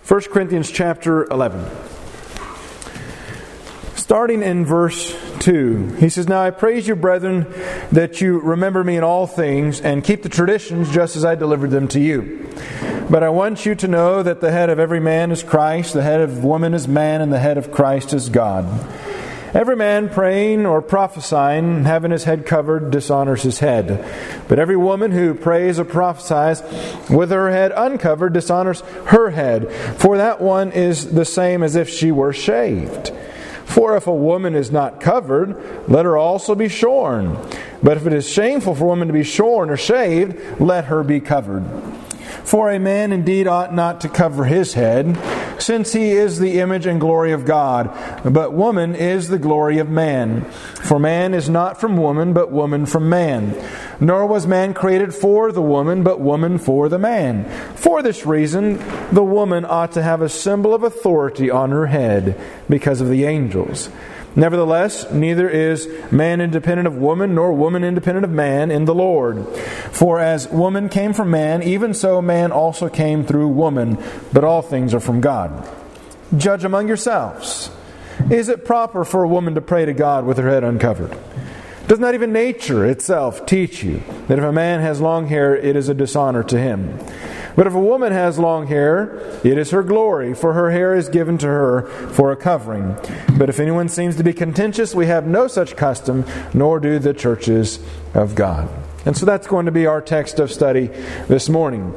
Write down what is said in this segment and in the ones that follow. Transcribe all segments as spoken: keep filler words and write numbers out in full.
First Corinthians chapter eleven. Starting in verse two, he says, "Now I praise you, brethren, that you remember me in all things, and keep the traditions just as I delivered them to you. But I want you to know that the head of every man is Christ, the head of woman is man, and the head of Christ is God. Every man praying or prophesying, having his head covered, dishonors his head. But every woman who prays or prophesies with her head uncovered dishonors her head. For that one is the same as if she were shaved. For if a woman is not covered, let her also be shorn. But if it is shameful for a woman to be shorn or shaved, let her be covered. For a man indeed ought not to cover his head, since he is the image and glory of God. But woman is the glory of man. For man is not from woman, but woman from man. Nor was man created for the woman, but woman for the man. For this reason, the woman ought to have a symbol of authority on her head, because of the angels. Nevertheless, neither is man independent of woman, nor woman independent of man in the Lord. For as woman came from man, even so man also came through woman. But all things are from God. Judge among yourselves. Is it proper for a woman to pray to God with her head uncovered? Does not even nature itself teach you that if a man has long hair, it is a dishonor to him? But if a woman has long hair, it is her glory, for her hair is given to her for a covering. But if anyone seems to be contentious, we have no such custom, nor do the churches of God." And so that's going to be our text of study this morning.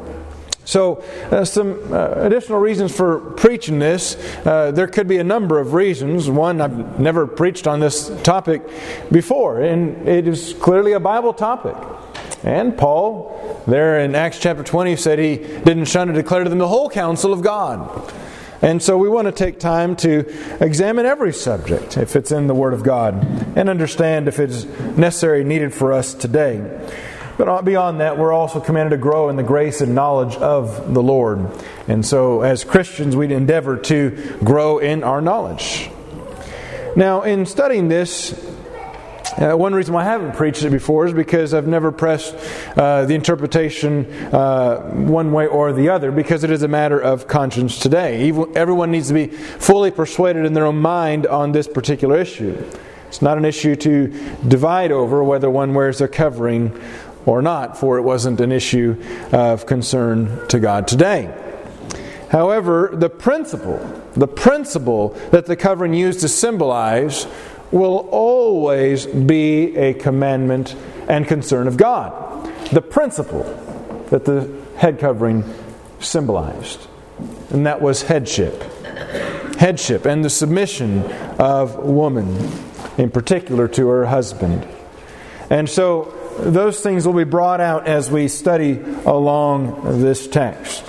So, uh, some uh, additional reasons for preaching this. Uh, there could be a number of reasons. One, I've never preached on this topic before, and it is clearly a Bible topic. And Paul, there in Acts chapter twenty, said he didn't shun to declare to them the whole counsel of God. And so we want to take time to examine every subject, if it's in the Word of God, and understand if it's necessary, needed for us today. But beyond that, we're also commanded to grow in the grace and knowledge of the Lord. And so as Christians, we endeavor to grow in our knowledge. Now, in studying this, Uh, one reason why I haven't preached it before is because I've never pressed uh, the interpretation uh, one way or the other, because it is a matter of conscience today. Even, everyone needs to be fully persuaded in their own mind on this particular issue. It's not an issue to divide over whether one wears a covering or not, for it wasn't an issue of concern to God today. However, the principle, the principle that the covering used to symbolize will always be a commandment and concern of God. The principle that the head covering symbolized. And that was headship. Headship and the submission of woman, in particular to her husband. And so those things will be brought out as we study along this text.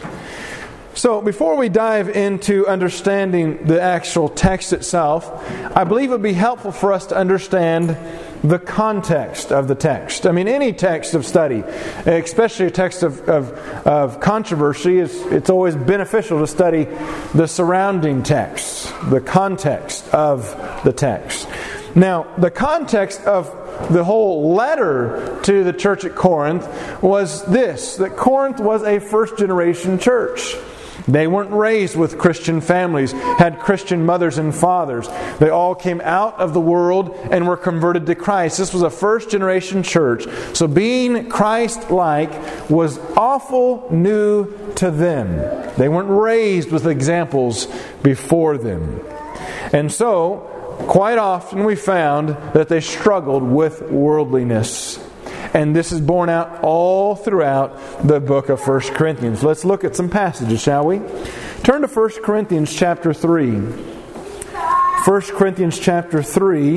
So before we dive into understanding the actual text itself, I believe it would be helpful for us to understand the context of the text. I mean, any text of study, especially a text of, of, of controversy, is it's always beneficial to study the surrounding text, the context of the text. Now, the context of the whole letter to the church at Corinth was this, that Corinth was a first-generation church. They weren't raised with Christian families, had Christian mothers and fathers. They all came out of the world and were converted to Christ. This was a first-generation church. So being Christ-like was awful new to them. They weren't raised with examples before them. And so, quite often we found that they struggled with worldliness. And this is borne out all throughout the book of First Corinthians. Let's look at some passages, shall we? Turn to First Corinthians chapter three. First Corinthians chapter three.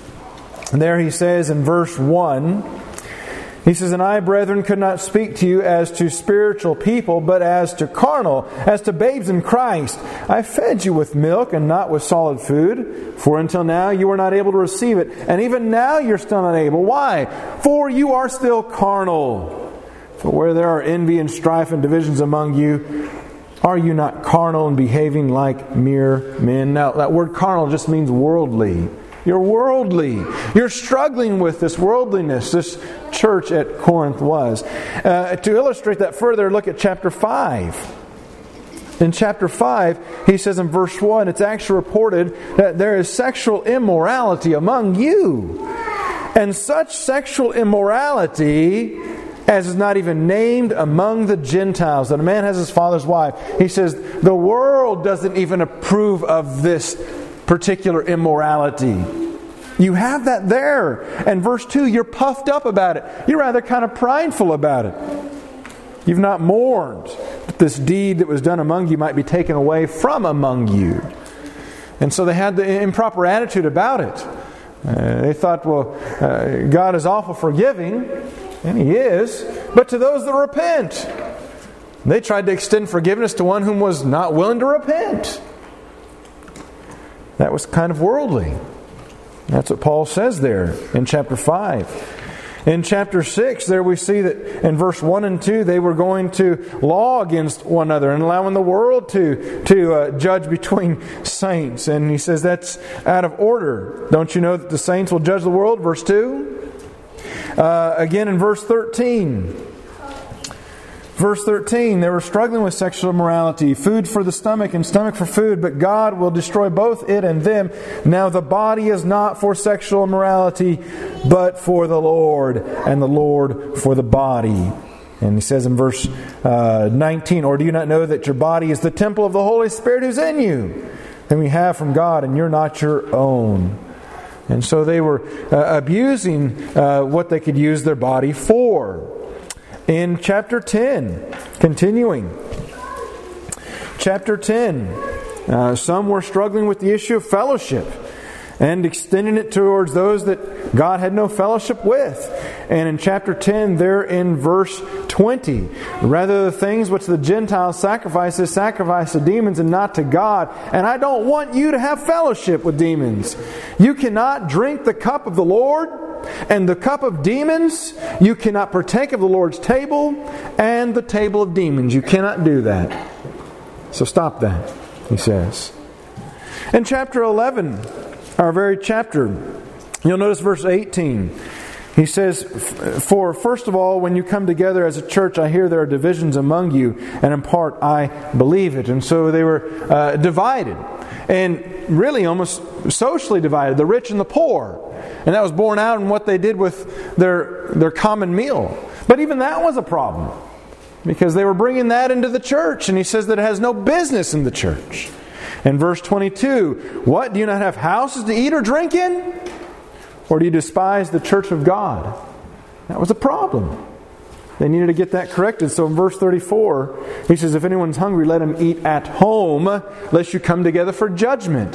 And there he says in verse one, he says, "And I, brethren, could not speak to you as to spiritual people, but as to carnal, as to babes in Christ. I fed you with milk and not with solid food, for until now you were not able to receive it, and even now you're still not able. Why? For you are still carnal. For where there are envy and strife and divisions among you, are you not carnal and behaving like mere men?" Now, that word carnal just means worldly. You're worldly. You're struggling with this worldliness. This church at Corinth was. Uh, to illustrate that further, look at chapter five. In chapter five, he says in verse one, it's actually reported that there is sexual immorality among you. And such sexual immorality as is not even named among the Gentiles, that a man has his father's wife. He says the world doesn't even approve of this particular immorality. You have that there. And verse two, you're puffed up about it. You're rather kind of prideful about it. You've not mourned that this deed that was done among you might be taken away from among you. And so they had the improper attitude about it. Uh, they thought, well, uh, God is awful forgiving, and He is, but to those that repent. They tried to extend forgiveness to one whom was not willing to repent. That was kind of worldly. That's what Paul says there in chapter five. In chapter six, there we see that in verse one and two, they were going to law against one another and allowing the world to, to uh, judge between saints. And he says that's out of order. Don't you know that the saints will judge the world? Verse two. Uh, again in verse thirteen. Verse thirteen, they were struggling with sexual immorality, food for the stomach and stomach for food, but God will destroy both it and them. Now the body is not for sexual immorality, but for the Lord, and the Lord for the body. And he says in verse uh, nineteen, or do you not know that your body is the temple of the Holy Spirit who's in you, whom you have from God, and you're not your own? And so they were uh, abusing uh, what they could use their body for. In chapter ten, continuing. Chapter ten, uh, some were struggling with the issue of fellowship and extending it towards those that God had no fellowship with. And in chapter ten, there in verse twenty, rather the things which the Gentiles sacrifice is sacrifice to demons and not to God. And I don't want you to have fellowship with demons. You cannot drink the cup of the Lord and the cup of demons. You cannot partake of the Lord's table and the table of demons. You cannot do that. So stop that, he says. In chapter eleven, our very chapter, you'll notice verse eighteen. He says, for first of all, when you come together as a church, I hear there are divisions among you, and in part I believe it. And so they were uh, divided, and really almost socially divided, the rich and the poor. And that was borne out in what they did with their, their common meal. But even that was a problem, because they were bringing that into the church, and he says that it has no business in the church. In verse twenty-two, what? Do you not have houses to eat or drink in? Or do you despise the church of God? That was a problem. They needed to get that corrected. So in verse thirty-four, he says, if anyone's hungry, let him eat at home, lest you come together for judgment.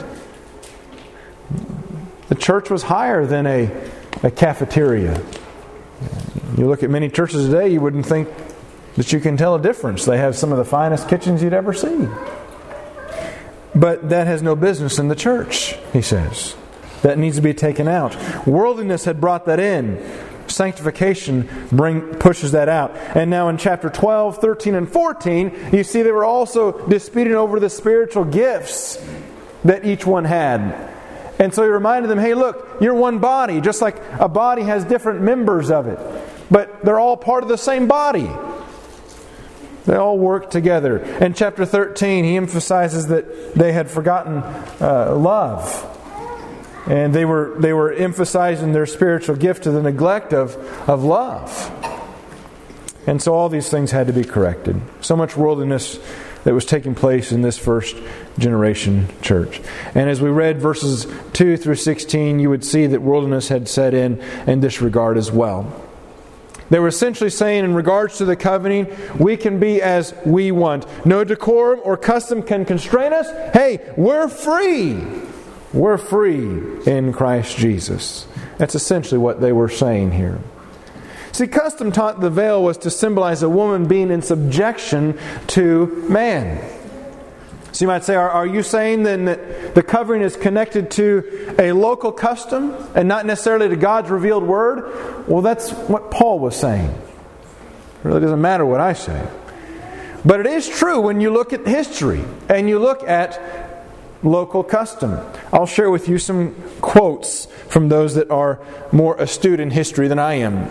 The church was higher than a, a cafeteria. You look at many churches today, you wouldn't think that you can tell a difference. They have some of the finest kitchens you'd ever see. But that has no business in the church, he says. That needs to be taken out. Worldliness had brought that in. Sanctification bring, pushes that out. And now in chapter twelve, thirteen, and fourteen, you see they were also disputing over the spiritual gifts that each one had. And so he reminded them, hey, look, you're one body. Just like a body has different members of it. But they're all part of the same body. They all work together. In chapter thirteen, he emphasizes that they had forgotten uh, love. And they were they were emphasizing their spiritual gift to the neglect of, of love. And so all these things had to be corrected. So much worldliness that was taking place in this first generation church. And as we read verses two through sixteen, you would see that worldliness had set in in this regard as well. They were essentially saying in regards to the covenant, we can be as we want. No decorum or custom can constrain us. Hey, we're free. We're free in Christ Jesus. That's essentially what they were saying here. See, custom taught the veil was to symbolize a woman being in subjection to man. So you might say, are, are you saying then that the covering is connected to a local custom and not necessarily to God's revealed word? Well, that's what Paul was saying. It really doesn't matter what I say. But it is true when you look at history and you look at local custom. I'll share with you some quotes from those that are more astute in history than I am.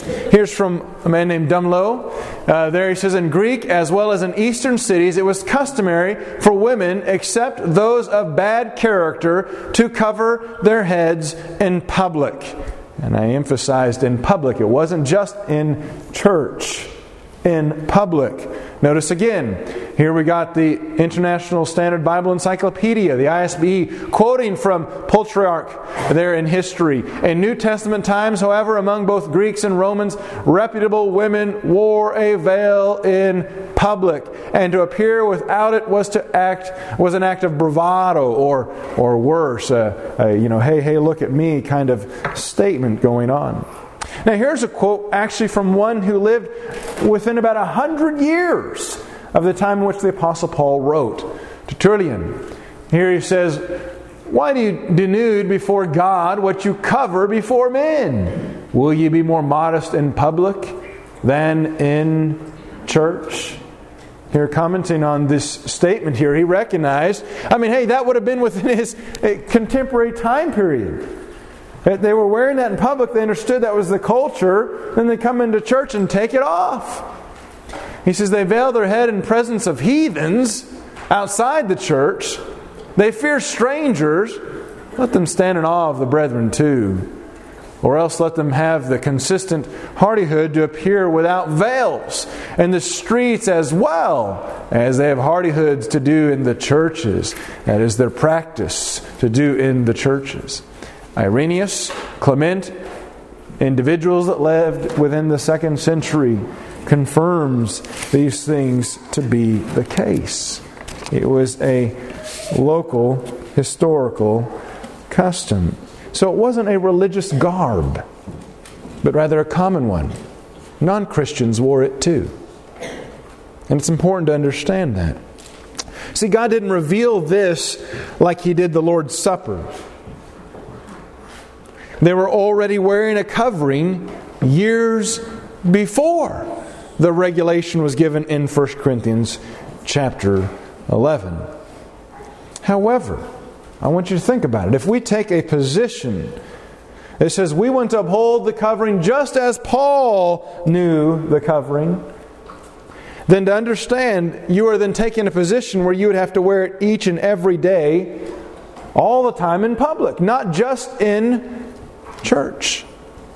Here's from a man named Dumlo. Uh, there he says, in Greek as well as in Eastern cities, it was customary for women, except those of bad character, to cover their heads in public. And I emphasized in public. It wasn't just in church. In public. Notice again, here we got the International Standard Bible Encyclopedia, the I S B E, quoting from Plutarch there in history. In New Testament times, however, among both Greeks and Romans, reputable women wore a veil in public, and to appear without it was to act was an act of bravado, or or worse, a, a you know, hey hey look at me kind of statement going on. Now here's a quote actually from one who lived within about a hundred years of the time in which the Apostle Paul wrote to Tertullian. Here he says, why do you denude before God what you cover before men? Will ye be more modest in public than in church? Here, commenting on this statement here, he recognized, I mean, hey, that would have been within his contemporary time period. They were wearing that in public. They understood that was the culture. Then they come into church and take it off. He says they veil their head in presence of heathens outside the church. They fear strangers. Let them stand in awe of the brethren too. Or else let them have the consistent hardihood to appear without veils in the streets as well as they have hardihoods to do in the churches. That is their practice to do in the churches. Irenaeus, Clement, individuals that lived within the second century, confirms these things to be the case. It was a local, historical custom. So it wasn't a religious garb, but rather a common one. Non-Christians wore it too. And it's important to understand that. See, God didn't reveal this like He did the Lord's Supper. They were already wearing a covering years before the regulation was given in First Corinthians chapter eleven. However, I want you to think about it. If we take a position that says we want to uphold the covering just as Paul knew the covering, then to understand, you are then taking a position where you would have to wear it each and every day, all the time in public, not just in church.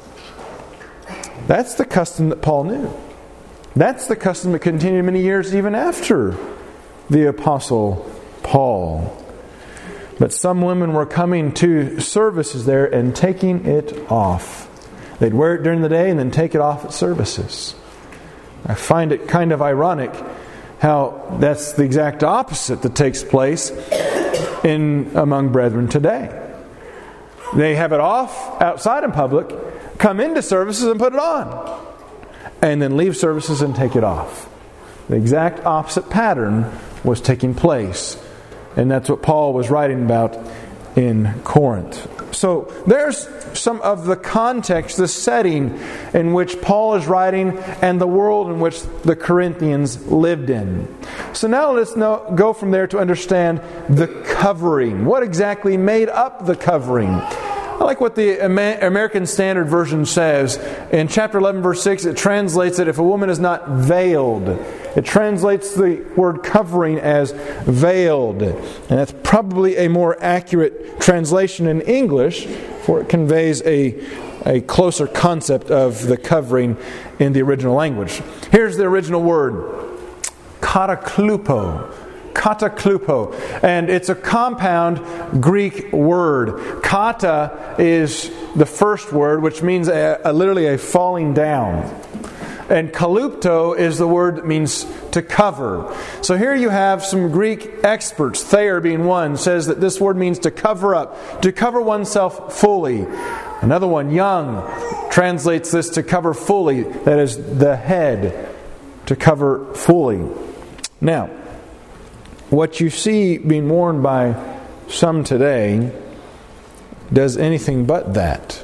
That's the custom that Paul knew. That's the custom that continued many years even after the Apostle Paul. But some women were coming to services there and taking it off. They'd wear it during the day and then take it off at services. I find it kind of ironic how that's the exact opposite that takes place in among brethren today. They have it off outside in public, come into services and put it on, and then leave services and take it off. The exact opposite pattern was taking place. And that's what Paul was writing about in Corinth. So there's some of the context, the setting in which Paul is writing and the world in which the Corinthians lived in. So now let's know, go from there to understand the covering. What exactly made up the covering? I like what the American Standard Version says. In chapter eleven, verse six, it translates that if a woman is not veiled, it translates the word covering as veiled. And that's probably a more accurate translation in English, for it conveys a, a closer concept of the covering in the original language. Here's the original word, kataklupo. Kataklupo. And it's a compound Greek word. Kata is the first word, which means a, a, literally a falling down. And kalupto is the word that means to cover. So here you have some Greek experts, Thayer being one, says that this word means to cover up, to cover oneself fully. Another one, Young, translates this to cover fully, that is the head, to cover fully. Now, what you see being worn by some today does anything but that.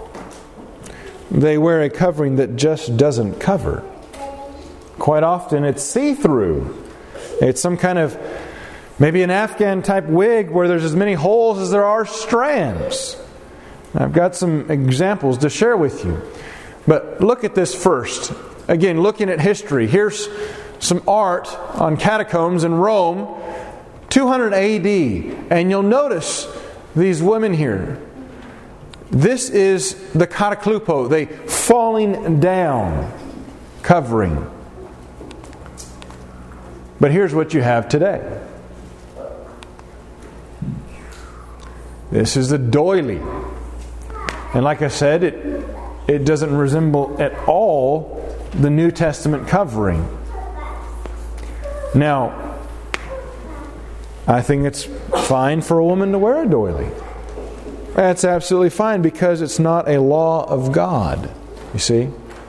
They wear a covering that just doesn't cover. Quite often it's see-through. It's some kind of, maybe an Afghan type wig where there's as many holes as there are strands. I've got some examples to share with you. But look at this first. Again, looking at history. Here's some art on catacombs in Rome, two hundred A D. And you'll notice these women here. This is the kataklupo, the falling down covering. But here's what you have today. This is the doily. And like I said, it, it doesn't resemble at all the New Testament covering. Now, I think it's fine for a woman to wear a doily. That's absolutely fine because it's not a law of God, you see.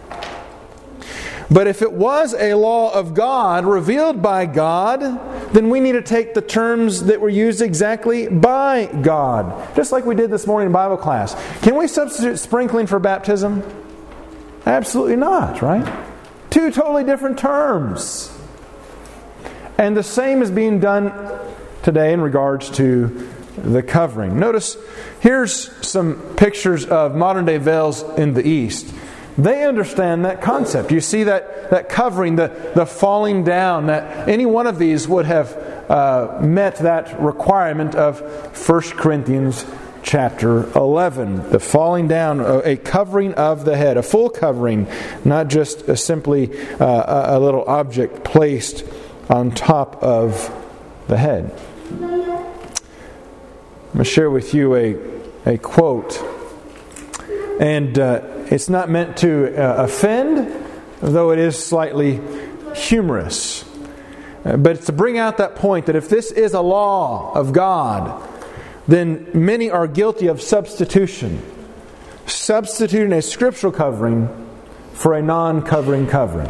But if it was a law of God, revealed by God, then we need to take the terms that were used exactly by God. Just like we did this morning in Bible class. Can we substitute sprinkling for baptism? Absolutely not, right? Two totally different terms. And the same is being done today in regards to the covering. Notice, here's some pictures of modern day veils in the East. They understand that concept. You see that, that covering, the, the falling down, that any one of these would have uh, met that requirement of First Corinthians chapter eleven. The falling down, a covering of the head, a full covering, not just a simply uh, a little object placed on top of the head. I'm going to share with you a, a quote. And uh, it's not meant to uh, offend, though it is slightly humorous. Uh, but it's to bring out that point that if this is a law of God, then many are guilty of substitution. Substituting a scriptural covering for a non-covering covering.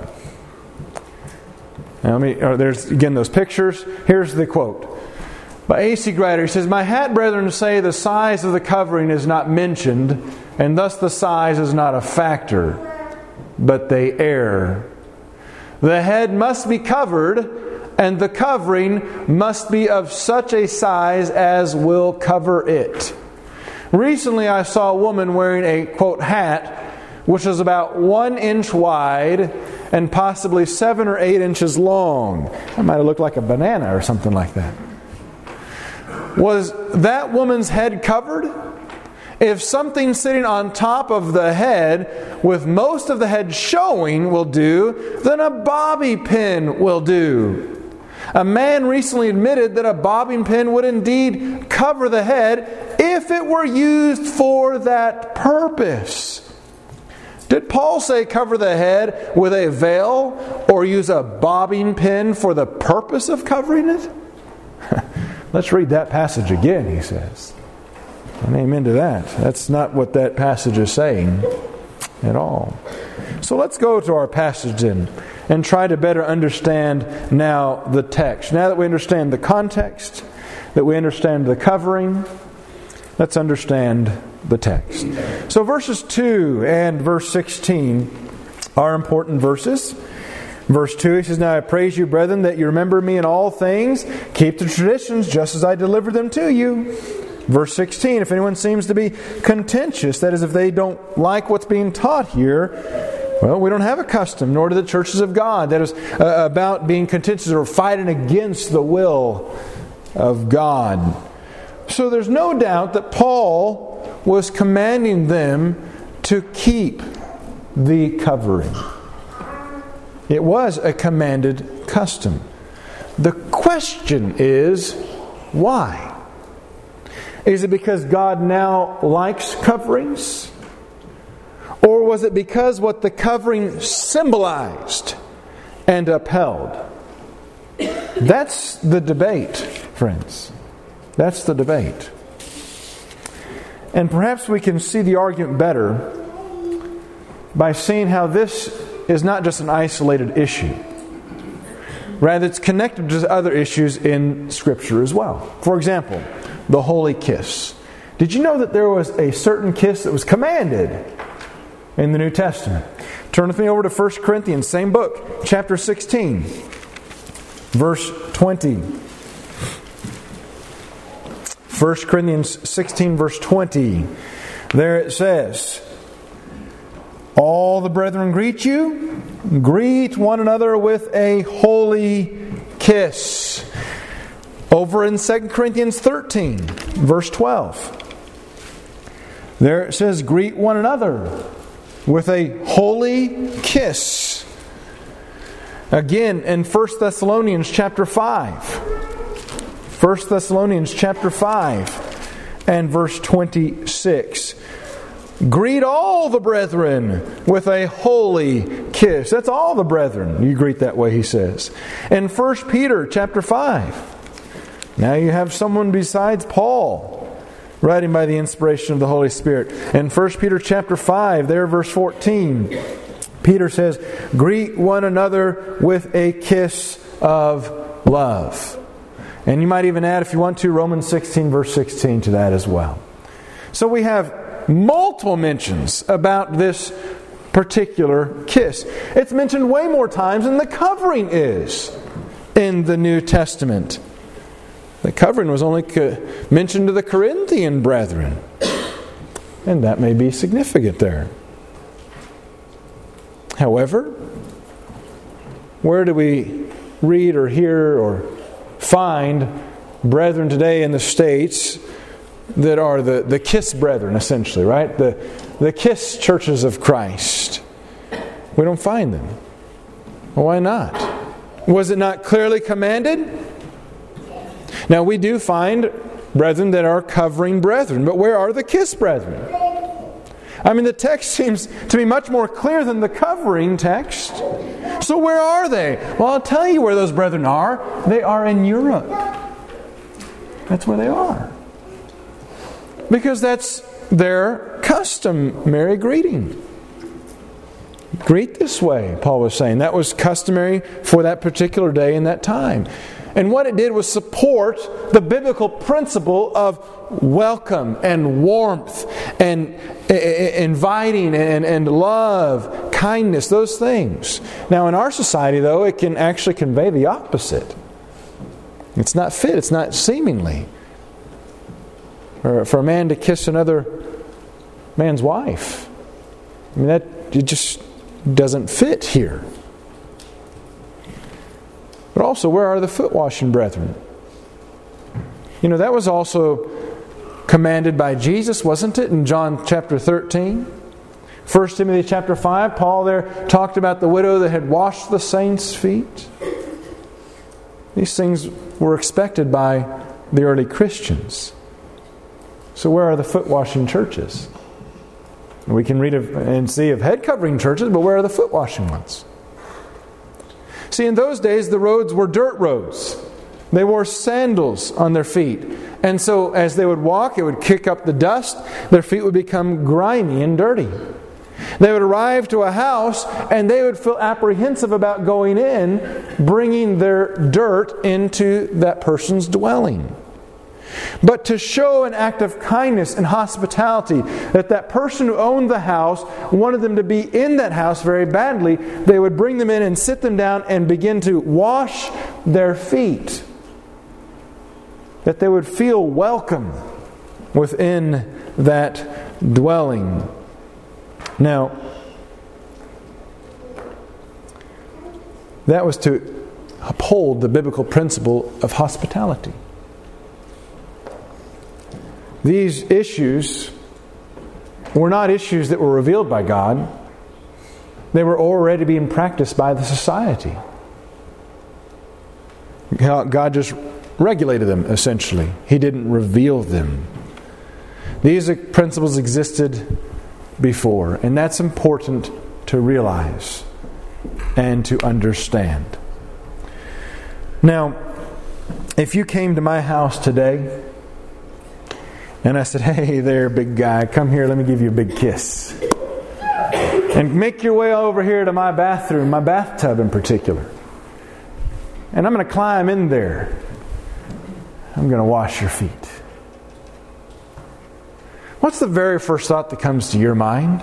Now, let me, uh, there's again those pictures. Here's the quote. By A C Grider, he says, "My hat brethren say the size of the covering is not mentioned, and thus the size is not a factor, but they err. The head must be covered, and the covering must be of such a size as will cover it." Recently I saw a woman wearing a, quote, hat, which was about one inch wide and possibly seven or eight inches long. It might have looked like a banana or something like that. Was that woman's head covered? If something sitting on top of the head with most of the head showing will do, then a bobby pin will do. A man recently admitted that a bobbing pin would indeed cover the head if it were used for that purpose. Did Paul say cover the head with a veil or use a bobbing pin for the purpose of covering it? Let's read that passage again, he says. And amen to that. That's not what that passage is saying at all. So let's go to our passage then and try to better understand now the text. Now that we understand the context, that we understand the covering, let's understand the text. So verses two and verse sixteen are important verses. Verse two, he says, "Now I praise you, brethren, that you remember me in all things. Keep the traditions just as I delivered them to you." Verse sixteen, "If anyone seems to be contentious," that is, if they don't like what's being taught here, well, we don't have a custom, nor do the churches of God. That is uh, about being contentious or fighting against the will of God. So there's no doubt that Paul was commanding them to keep the covering. It was a commanded custom. The question is, why? Is it because God now likes coverings? Or was it because what the covering symbolized and upheld? That's the debate, friends. That's the debate. And perhaps we can see the argument better by seeing how this is not just an isolated issue. Rather, it's connected to other issues in Scripture as well. For example, the holy kiss. Did you know that there was a certain kiss that was commanded in the New Testament? Turn with me over to First Corinthians, same book, chapter sixteen, verse twenty. First Corinthians sixteen, verse twenty. There it says, All the brethren greet you. Greet one another with a holy kiss. Over in Second Corinthians thirteen, verse twelve. There it says, greet one another with a holy kiss. Again, in First Thessalonians chapter five. First Thessalonians chapter five and verse twenty-six. Greet all the brethren with a holy kiss. That's all the brethren you greet that way, he says. In First Peter chapter five. Now you have someone besides Paul writing by the inspiration of the Holy Spirit. In First Peter chapter five, there verse fourteen, Peter says, greet one another with a kiss of love. And you might even add, if you want to, Romans sixteen verse sixteen to that as well. So we have multiple mentions about this particular kiss. It's mentioned way more times than the covering is in the New Testament. The covering was only mentioned to the Corinthian brethren. And that may be significant there. However, where do we read or hear or find brethren today in the States that are the, the kiss brethren, essentially, right? The, the kiss churches of Christ. We don't find them. Well, why not? Was it not clearly commanded? Now, we do find brethren that are covering brethren, but where are the kiss brethren? I mean, the text seems to be much more clear than the covering text. So where are they? Well, I'll tell you where those brethren are. They are in Europe. That's where they are. Because that's their customary greeting. Greet this way, Paul was saying. That was customary for that particular day and that time. And what it did was support the biblical principle of welcome and warmth and inviting and, and love, kindness, those things. Now in our society, though, it can actually convey the opposite. It's not fit, it's not seemingly. Or for a man to kiss another man's wife. I mean, that it just doesn't fit here. But also, where are the foot washing brethren? You know, that was also commanded by Jesus, wasn't it? In John chapter thirteen. First Timothy chapter five, Paul there talked about the widow that had washed the saints' feet. These things were expected by the early Christians. So where are the foot washing churches? We can read of, and see of head covering churches, but where are the foot washing ones? See, in those days, the roads were dirt roads. They wore sandals on their feet. And so as they would walk, it would kick up the dust. Their feet would become grimy and dirty. They would arrive to a house and they would feel apprehensive about going in, bringing their dirt into that person's dwelling. But to show an act of kindness and hospitality, that that person who owned the house wanted them to be in that house very badly, they would bring them in and sit them down and begin to wash their feet. That they would feel welcome within that dwelling. Now, that was to uphold the biblical principle of hospitality. These issues were not issues that were revealed by God. They were already being practiced by the society. God just regulated them, essentially. He didn't reveal them. These principles existed before, and that's important to realize and to understand. Now, if you came to my house today and I said, "Hey there, big guy, come here, let me give you a big kiss. And make your way over here to my bathroom, my bathtub in particular. And I'm going to climb in there. I'm going to wash your feet." What's the very first thought that comes to your mind?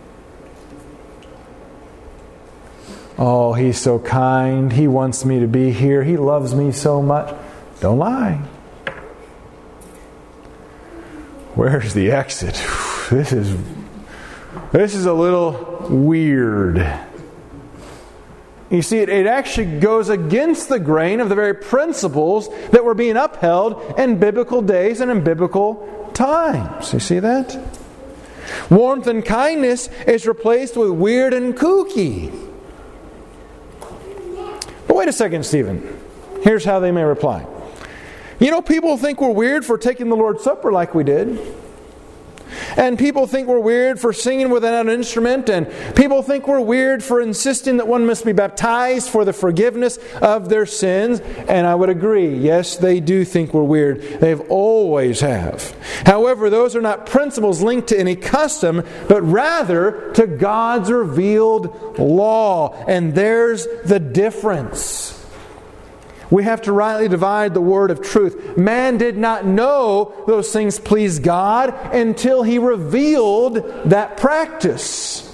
Oh, he's so kind. He wants me to be here. He loves me so much. Don't lie. Where's the exit? This is this is a little weird. You see, it, it actually goes against the grain of the very principles that were being upheld in biblical days and in biblical times. You see that? Warmth and kindness is replaced with weird and kooky. But wait a second, Stephen. Here's how they may reply. You know, people think we're weird for taking the Lord's Supper like we did. And people think we're weird for singing without an instrument. And people think we're weird for insisting that one must be baptized for the forgiveness of their sins. And I would agree. Yes, they do think we're weird. They've always have. However, those are not principles linked to any custom, but rather to God's revealed law. And there's the difference. We have to rightly divide the word of truth. Man did not know those things pleased God until He revealed that practice.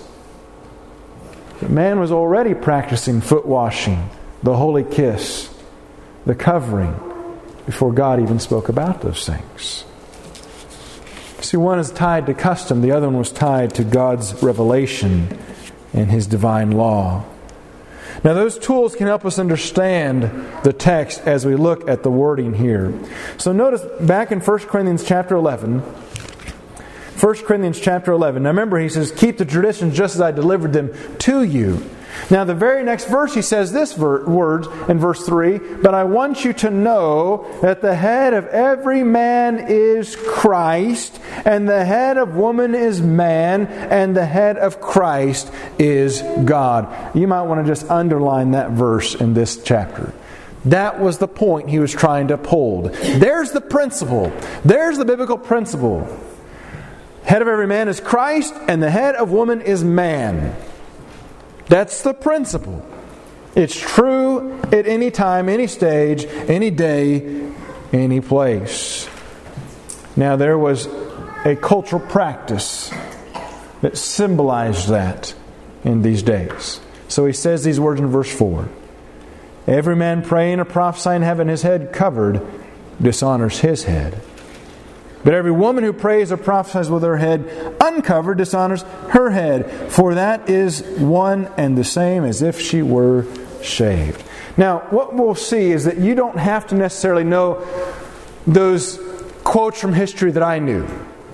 But man was already practicing foot washing, the holy kiss, the covering, before God even spoke about those things. See, one is tied to custom, the other one was tied to God's revelation and His divine law. Now those tools can help us understand the text as we look at the wording here. So notice back in First Corinthians chapter eleven. First Corinthians chapter eleven. Now remember, he says, keep the traditions just as I delivered them to you. Now the very next verse he says this ver- word in verse three, but I want you to know that the head of every man is Christ, and the head of woman is man, and the head of Christ is God. You might want to just underline that verse in this chapter. That was the point he was trying to uphold. There's the principle. There's the biblical principle. Head of every man is Christ, and the head of woman is man. That's the principle. It's true at any time, any stage, any day, any place. Now there was a cultural practice that symbolized that in these days. So he says these words in verse four. Every man praying or prophesying having his head covered dishonors his head. But every woman who prays or prophesies with her head uncovered dishonors her head, for that is one and the same as if she were shaved. Now, what we'll see is that you don't have to necessarily know those quotes from history that I knew.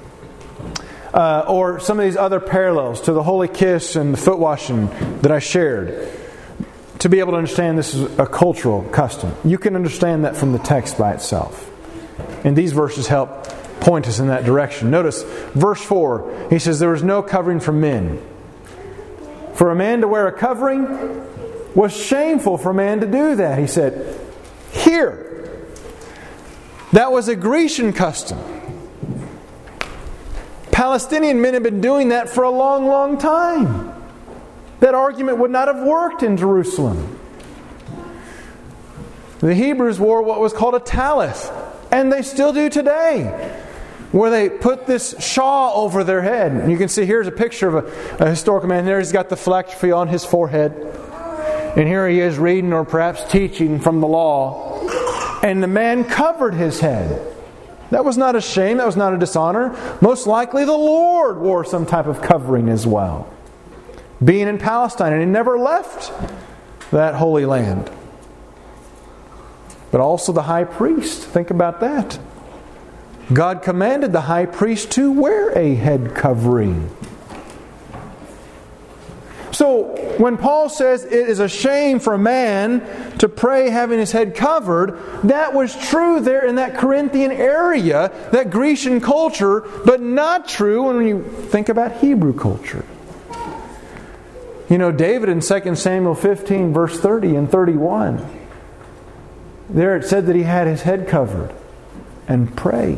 Uh, or some of these other parallels to the holy kiss and the foot washing that I shared, to be able to understand this is a cultural custom. You can understand that from the text by itself. And these verses help point us in that direction. Notice verse four. He says, there was no covering for men. For a man to wear a covering was shameful for a man to do that. He said, here. That was a Grecian custom. Palestinian men had been doing that for a long, long time. That argument would not have worked in Jerusalem. The Hebrews wore what was called a talith, and they still do today, where they put this shawl over their head. And you can see here's a picture of a, a historical man there. He's got the phylactery on his forehead. And here he is reading or perhaps teaching from the law. And the man covered his head. That was not a shame. That was not a dishonor. Most likely the Lord wore some type of covering as well, being in Palestine. And he never left that holy land. But also the high priest. Think about that. God commanded the high priest to wear a head covering. So, when Paul says it is a shame for a man to pray having his head covered, that was true there in that Corinthian area, that Grecian culture, but not true when you think about Hebrew culture. You know, David in Second Samuel fifteen, verse thirty and thirty-one, there it said that he had his head covered and prayed.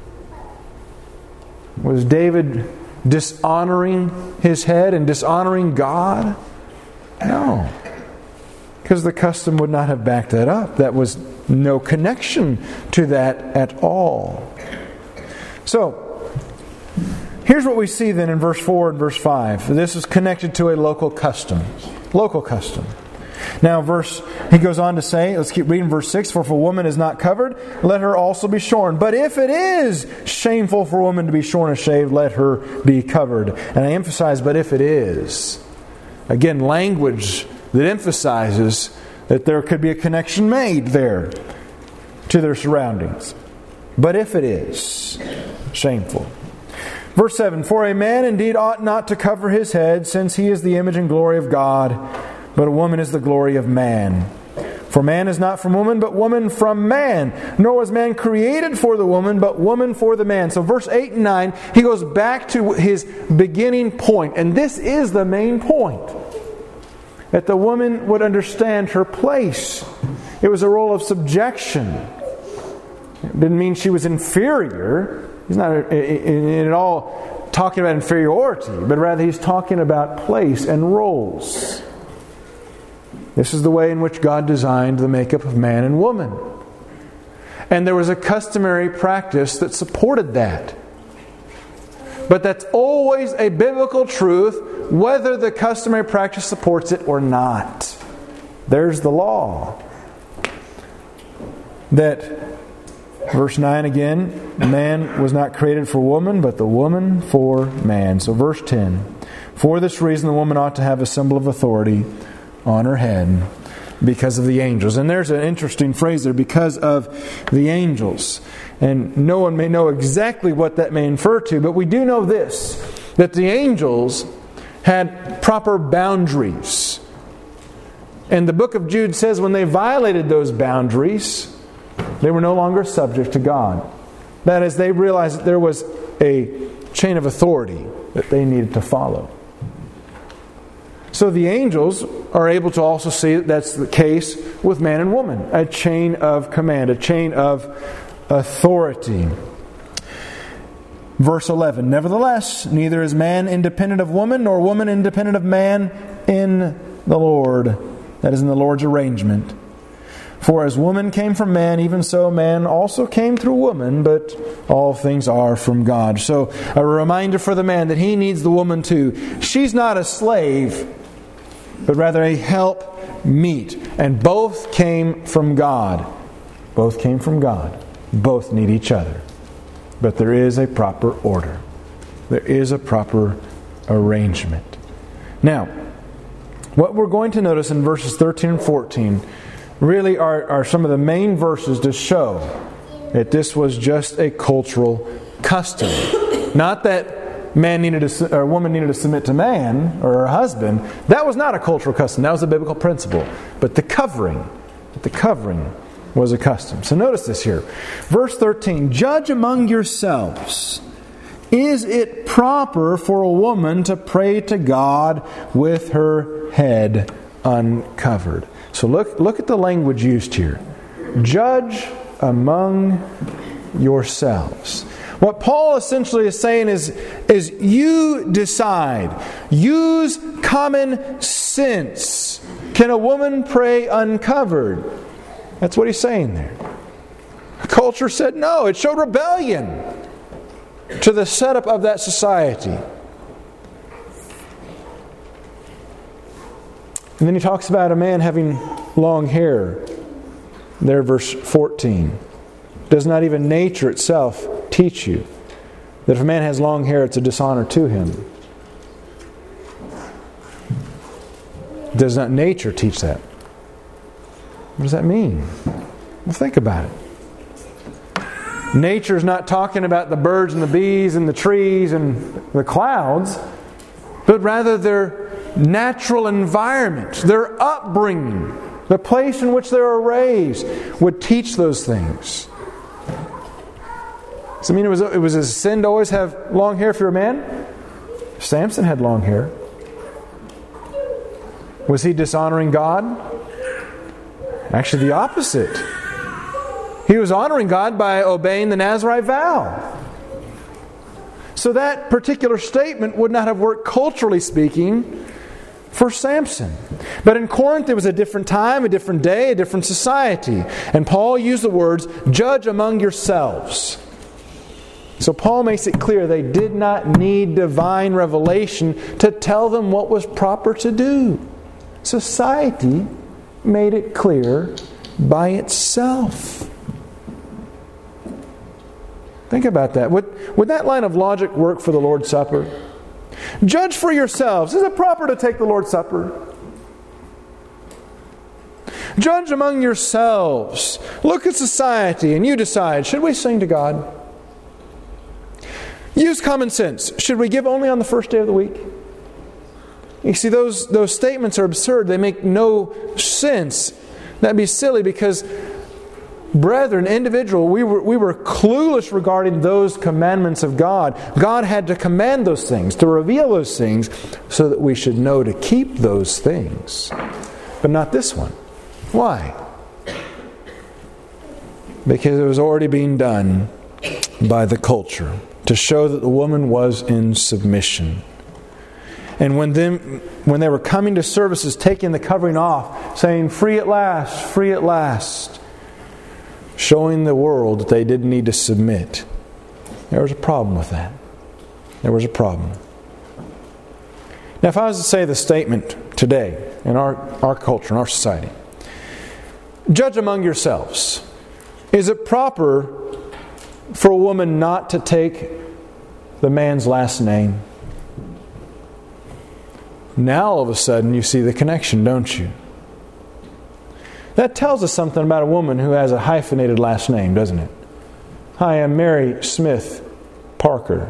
Was David dishonoring his head and dishonoring God? No. Because the custom would not have backed that up. That was no connection to that at all. So, here's what we see then in verse four and verse five. This is connected to a local custom. Local custom. Now, verse he goes on to say, let's keep reading verse six, for if a woman is not covered, let her also be shorn. But if it is shameful for a woman to be shorn or shaved, let her be covered. And I emphasize, but if it is. Again, language that emphasizes that there could be a connection made there to their surroundings. But if it is shameful. Verse seven, for a man indeed ought not to cover his head, since he is the image and glory of God, but a woman is the glory of man. For man is not from woman, but woman from man. Nor was man created for the woman, but woman for the man. So verse eight and nine, he goes back to his beginning point. And this is the main point. That the woman would understand her place. It was a role of subjection. It didn't mean she was inferior. He's not at all talking about inferiority, but rather he's talking about place and roles. This is the way in which God designed the makeup of man and woman. And there was a customary practice that supported that. But that's always a biblical truth, whether the customary practice supports it or not. There's the law. That, verse nine again, man was not created for woman, but the woman for man. So verse ten, for this reason the woman ought to have a symbol of authority on her head, because of the angels. And there's an interesting phrase there, because of the angels. And no one may know exactly what that may infer to, but we do know this, that the angels had proper boundaries. And the book of Jude says when they violated those boundaries, they were no longer subject to God. That is, they realized that there was a chain of authority that they needed to follow. So the angels are able to also see that that's the case with man and woman. A chain of command, a chain of authority. Verse eleven, nevertheless, neither is man independent of woman, nor woman independent of man in the Lord. That is in the Lord's arrangement. For as woman came from man, even so man also came through woman, but all things are from God. So a reminder for the man that he needs the woman too. She's not a slave, but rather a help meet. And both came from God. Both came from God. Both need each other. But there is a proper order. There is a proper arrangement. Now, what we're going to notice in verses thirteen and fourteen really are, are some of the main verses to show that this was just a cultural custom. Not that man needed to, or a woman needed to submit to man or her husband. That was not a cultural custom. That was a biblical principle. But the covering, the covering was a custom. So notice this here. Verse thirteen, judge among yourselves. Is it proper for a woman to pray to God with her head uncovered? So look, look at the language used here. Judge among yourselves. What Paul essentially is saying is, is you decide. Use common sense. Can a woman pray uncovered? That's what he's saying there. The culture said no. It showed rebellion to the setup of that society. And then he talks about a man having long hair. There, verse fourteen. Does not even nature itself teach you that if a man has long hair, it's a dishonor to him? Does not nature teach that? What does that mean? Well, think about it. Nature's not talking about the birds and the bees and the trees and the clouds, but rather their natural environment, their upbringing, the place in which they were raised would teach those things. So I mean, it was, it was a sin to always have long hair if you're a man? Samson had long hair. Was he dishonoring God? Actually, the opposite. He was honoring God by obeying the Nazirite vow. So that particular statement would not have worked culturally speaking for Samson. But in Corinth, it was a different time, a different day, a different society. And Paul used the words, judge among yourselves. So Paul makes it clear they did not need divine revelation to tell them what was proper to do. Society made it clear by itself. Think about that. Would, would that line of logic work for the Lord's Supper? Judge for yourselves. Is it proper to take the Lord's Supper? Judge among yourselves. Look at society and you decide, should we sing to God? Use common sense. Should we give only on the first day of the week? You see, those, those statements are absurd. They make no sense. That'd be silly because, brethren, individual, we were, we were clueless regarding those commandments of God. God had to command those things, to reveal those things, so that we should know to keep those things. But not this one. Why? Because it was already being done by the culture to show that the woman was in submission. And when them, when they were coming to services, taking the covering off, saying, free at last, free at last, showing the world that they didn't need to submit. There was a problem with that. There was a problem. Now, if I was to say the statement today in our, our culture, in our society, judge among yourselves. Is it proper for a woman not to take the man's last name? Now all of a sudden you see the connection, don't you? That tells us something about a woman who has a hyphenated last name, doesn't it? Hi, I'm Mary Smith Parker.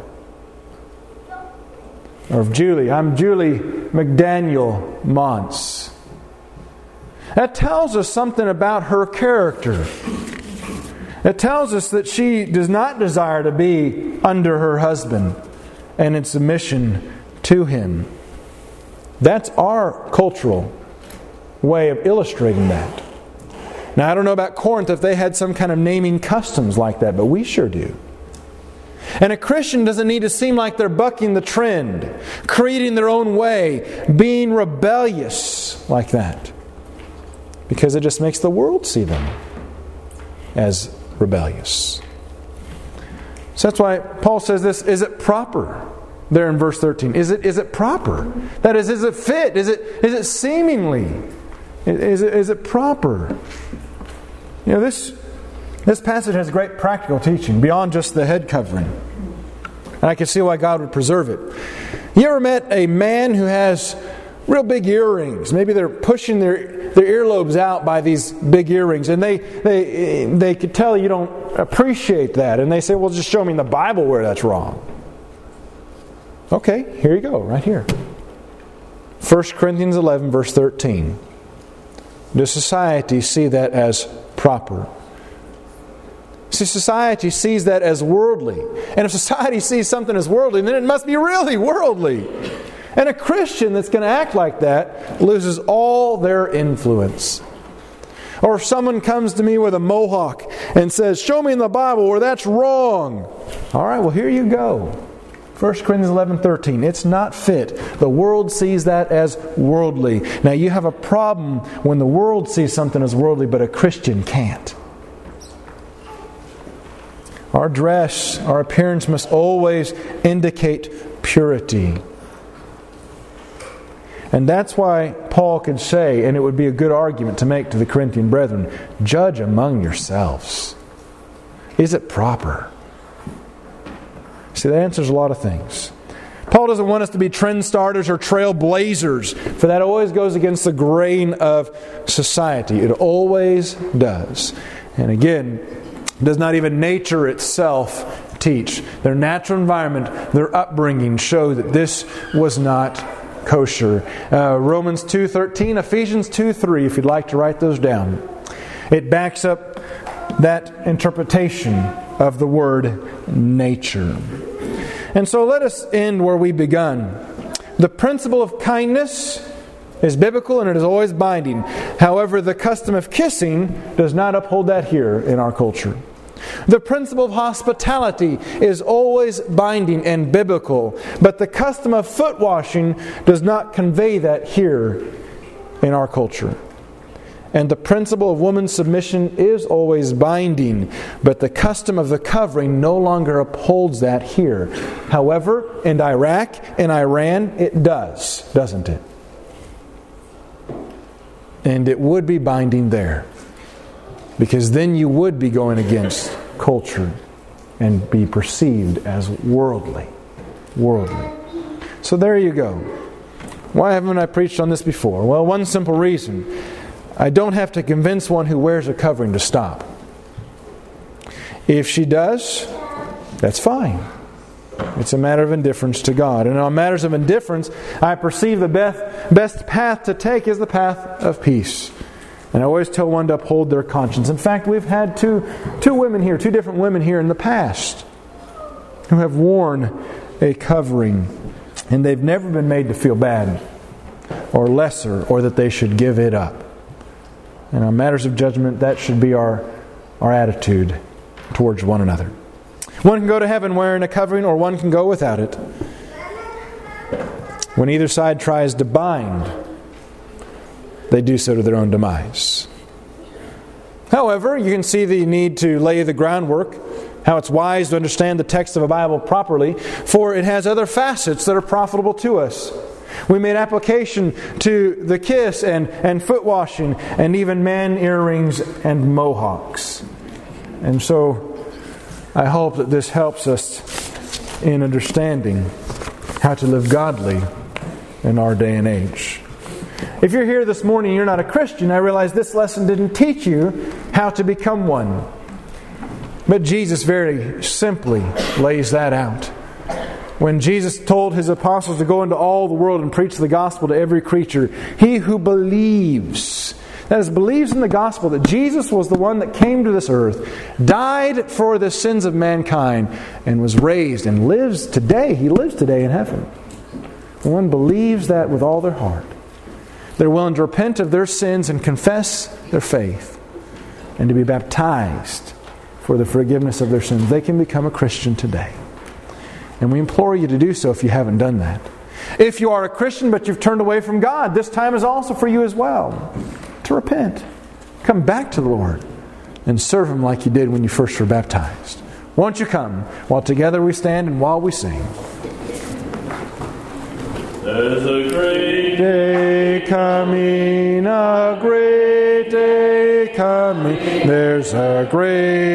Or Julie, I'm Julie McDaniel Montz. That tells us something about her character. It tells us that she does not desire to be under her husband and in submission to him. That's our cultural way of illustrating that. Now, I don't know about Corinth if they had some kind of naming customs like that, but we sure do. And a Christian doesn't need to seem like they're bucking the trend, creating their own way, being rebellious like that. Because it just makes the world see them as rebellious. So that's why Paul says this, is it proper? There in verse thirteen. Is it is it proper? That is, is it fit? Is it is it seemingly? Is it is it proper? You know, this this passage has great practical teaching beyond just the head covering. And I can see why God would preserve it. You ever met a man who has real big earrings? Maybe they're pushing their their earlobes out by these big earrings, and they they they could tell you don't appreciate that, and they say, "Well, just show me in the Bible where that's wrong." Okay, here you go, right here. First Corinthians eleven, verse thirteen. Does society see that as proper? See, society sees that as worldly. And if society sees something as worldly, then it must be really worldly. And a Christian that's going to act like that loses all their influence. Or if someone comes to me with a mohawk and says, show me in the Bible where that's wrong. All right, well, here you go. First Corinthians eleven thirteen. It's not fit. The world sees that as worldly. Now you have a problem when the world sees something as worldly, but a Christian can't. Our dress, our appearance must always indicate purity. And that's why Paul could say, and it would be a good argument to make to the Corinthian brethren, judge among yourselves. Is it proper? See, that answers a lot of things. Paul doesn't want us to be trend starters or trailblazers, for that always goes against the grain of society. It always does. And again, does not even nature itself teach. Their natural environment, their upbringing show that this was not kosher. Uh, Romans two thirteen, Ephesians two three, if you'd like to write those down. It backs up that interpretation of the word nature. And so let us end where we begun. The principle of kindness is biblical and it is always binding. However, the custom of kissing does not uphold that here in our culture. The principle of hospitality is always binding and biblical, but the custom of foot washing does not convey that here in our culture. And the principle of woman's submission is always binding, but the custom of the covering no longer upholds that here. However, in Iraq and Iran, it does, doesn't it? And it would be binding there. Because then you would be going against culture and be perceived as worldly. Worldly. So there you go. Why haven't I preached on this before? Well, one simple reason. I don't have to convince one who wears a covering to stop. If she does, that's fine. It's a matter of indifference to God. And on matters of indifference, I perceive the best, best path to take is the path of peace. And I always tell one to uphold their conscience. In fact, we've had two, two women here, two different women here in the past who have worn a covering. And they've never been made to feel bad or lesser or that they should give it up. And on matters of judgment, that should be our, our attitude towards one another. One can go to heaven wearing a covering, or one can go without it. When either side tries to bind, they do so to their own demise. However, you can see the need to lay the groundwork, how it's wise to understand the text of a Bible properly, for it has other facets that are profitable to us. We made application to the kiss and, and foot washing, and even man earrings and mohawks. And so I hope that this helps us in understanding how to live godly in our day and age. If you're here this morning and you're not a Christian, I realize this lesson didn't teach you how to become one. But Jesus very simply lays that out. When Jesus told His apostles to go into all the world and preach the gospel to every creature, he who believes, that is, believes in the gospel that Jesus was the one that came to this earth, died for the sins of mankind, and was raised and lives today. He lives today in heaven. When one believes that with all their heart, they're willing to repent of their sins and confess their faith and to be baptized for the forgiveness of their sins. They can become a Christian today. And we implore you to do so if you haven't done that. If you are a Christian but you've turned away from God, this time is also for you as well. To repent. Come back to the Lord and serve Him like you did when you first were baptized. Won't you come while together we stand and while we sing? There's a great day coming, a great day coming. There's a great